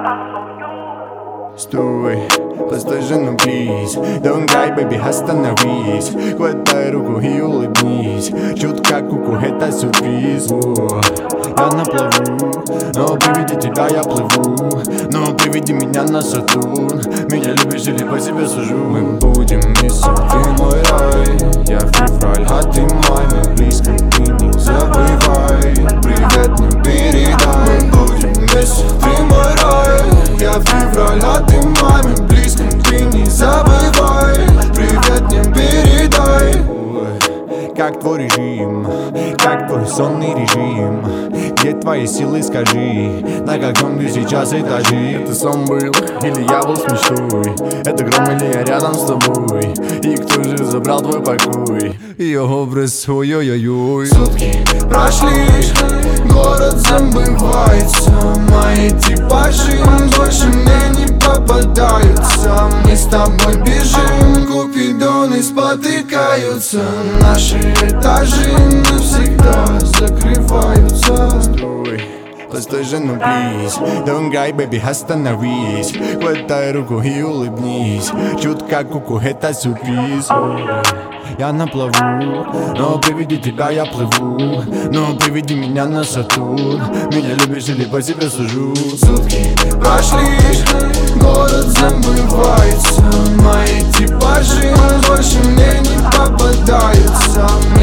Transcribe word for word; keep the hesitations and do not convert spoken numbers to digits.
Стой, постой же, ну please. Don't cry, baby, остановись. Хватай руку и улыбнись. Чутка куку, это сюрприз. О, я на плаву, но при виде тебя я плыву. Но приведи меня на Сатурн. Меня любишь или по себе сужу. Мы будем вместе, ты мой рай. Я февраль, а ты май. Мы близко, ты не забывай. Привет мне передай. Мы будем вместе, ты мой рай. Я февраль, а ты май. Мы близко, ты не забывай. Привет мне передай. Как твой режим, как твой сонный режим? Где твои силы, скажи? На каком ты сейчас этаже? Это сон был, или я был с мечтой? Это гром, или я рядом с тобой? И кто же забрал твой покой? Ее образ, ой-ой-ой. Сутки прошли, город забывается. Мои типажи больше мне не попадаются. Мы с тобой бежим, купидоны спотыкаются. Наши этажи навсегда закрываются. Стой, постой же, ну please. Don't cry, baby, остановись. Хватай руку и улыбнись. Чутка куку, это сюрприз. Я на плаву, но приведи тебя я плыву. Но приведи меня на Сатурн. Меня любишь или по себе сужу. Сутки прошли, город забывается. Мои типажи больше мне не попадаются.